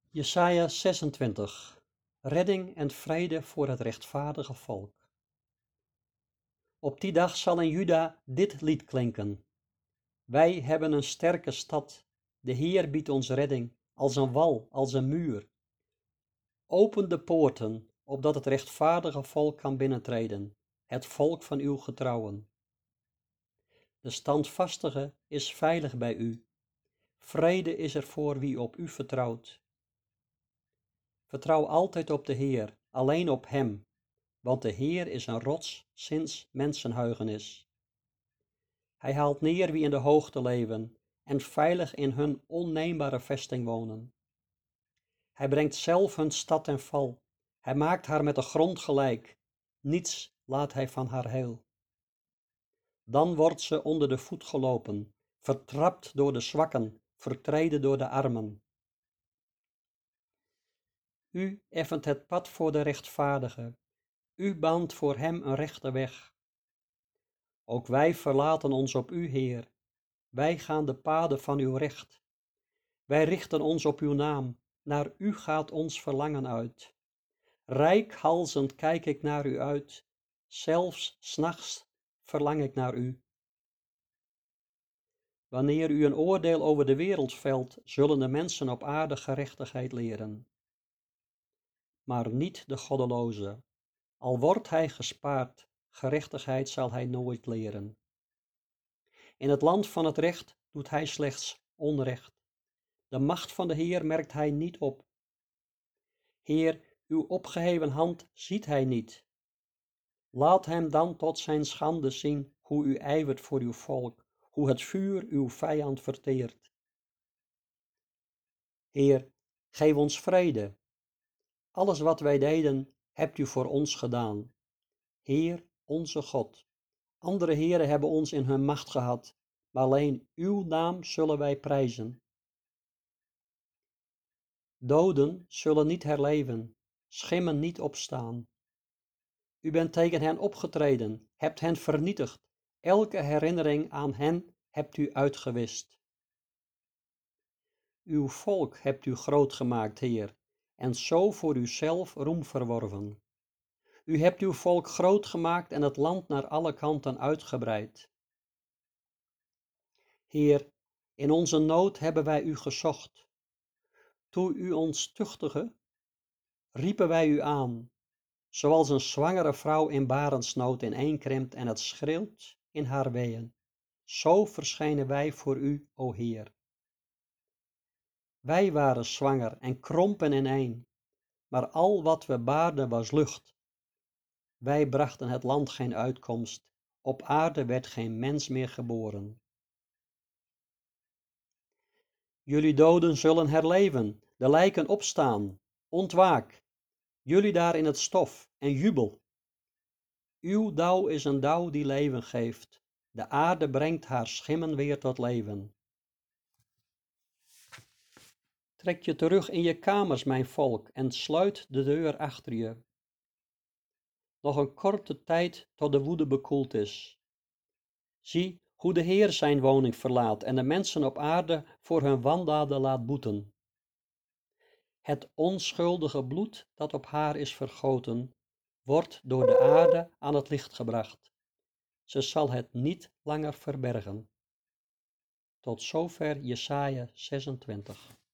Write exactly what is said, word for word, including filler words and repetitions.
Jesaja zesentwintig. Redding en vrede voor het rechtvaardige volk. Op die dag zal in Juda dit lied klinken. Wij hebben een sterke stad, de Heer biedt ons redding, als een wal, als een muur. Open de poorten, opdat het rechtvaardige volk kan binnentreden, het volk van uw getrouwen. De standvastige is veilig bij u. Vrede is er voor wie op u vertrouwt. Vertrouw altijd op de Heer, alleen op Hem, want de Heer is een rots sinds mensenheugenis. Hij haalt neer wie in de hoogte leven en veilig in hun onneembare vesting wonen. Hij brengt zelf hun stad ten val, hij maakt haar met de grond gelijk, niets laat hij van haar heil. Dan wordt ze onder de voet gelopen, vertrapt door de zwakken, vertreden door de armen. U effent het pad voor de rechtvaardige, u baant voor hem een rechte weg. Ook wij verlaten ons op u, Heer, wij gaan de paden van uw recht. Wij richten ons op uw naam, naar u gaat ons verlangen uit. Reikhalzend kijk ik naar u uit, zelfs 's nachts verlang ik naar u. Wanneer u een oordeel over de wereld velt, zullen de mensen op aarde gerechtigheid leren. Maar niet de goddeloze. Al wordt hij gespaard, gerechtigheid zal hij nooit leren. In het land van het recht doet hij slechts onrecht. De macht van de Heer merkt hij niet op. Heer, uw opgeheven hand ziet hij niet. Laat hem dan tot zijn schande zien hoe u ijvert voor uw volk, hoe het vuur uw vijand verteert. Heer, geef ons vrede. Alles wat wij deden, hebt u voor ons gedaan. Heer, onze God. Andere heren hebben ons in hun macht gehad, maar alleen uw naam zullen wij prijzen. Doden zullen niet herleven, schimmen niet opstaan. U bent tegen hen opgetreden, hebt hen vernietigd, elke herinnering aan hen hebt u uitgewist. Uw volk hebt u groot gemaakt, Heer, en zo voor uzelf roem verworven. U hebt uw volk groot gemaakt en het land naar alle kanten uitgebreid. Heer, in onze nood hebben wij u gezocht. Toen u ons tuchtigde, riepen wij u aan, zoals een zwangere vrouw in barensnood ineenkrimpt en het schreeuwt in haar weeën. Zo verschijnen wij voor u, o Heer. Wij waren zwanger en krompen ineen, maar al wat we baarden was lucht. Wij brachten het land geen uitkomst, op aarde werd geen mens meer geboren. Jullie doden zullen herleven, de lijken opstaan, ontwaak, jullie daar in het stof, en jubel. Uw dauw is een dauw die leven geeft, de aarde brengt haar schimmen weer tot leven. Trek je terug in je kamers, mijn volk, en sluit de deur achter je. Nog een korte tijd tot de woede bekoeld is. Zie hoe de Heer zijn woning verlaat en de mensen op aarde voor hun wandaden laat boeten. Het onschuldige bloed dat op haar is vergoten, wordt door de aarde aan het licht gebracht. Ze zal het niet langer verbergen. Tot zover Jesaja zesentwintig.